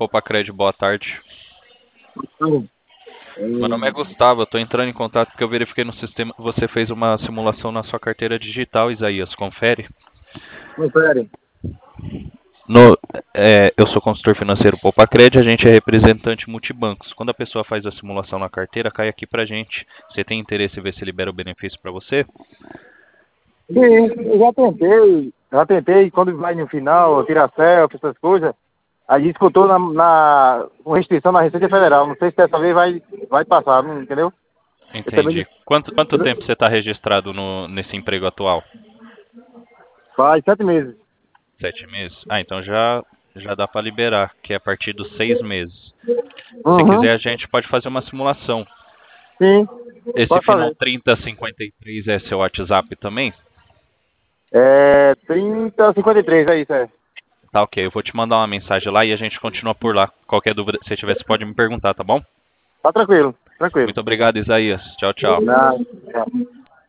Popacred, boa tarde. Hum. Meu nome é Gustavo, eu tô entrando em contato porque eu verifiquei no sistema que você fez uma simulação na sua carteira digital, Isaías, confere. Confere. Eu sou consultor financeiro Popacred, a gente é representante multibancos. Quando a pessoa faz a simulação na carteira, cai aqui pra gente. Você tem interesse em ver se libera o benefício para você? Sim, eu já tentei, quando vai no final, tirar selfie, essas coisas, aí disputou com restrição na Receita Federal. Não sei se dessa vez vai passar, entendeu? Eu também Entendi. Quanto tempo você está registrado nesse emprego atual? faz 7 meses. 7 meses? Ah, então já dá para liberar, que é a partir dos 6 meses. Se Uhum. quiser, a gente pode fazer uma simulação. Sim, Esse pode final fazer. 3053 é seu WhatsApp também? É 3053, é isso, é. Tá, ok. Eu vou te mandar uma mensagem lá e a gente continua por lá. Qualquer dúvida que você tiver, você pode me perguntar, tá bom? Tá tranquilo, tranquilo. Muito obrigado, Isaías. Tchau, tchau. Nada.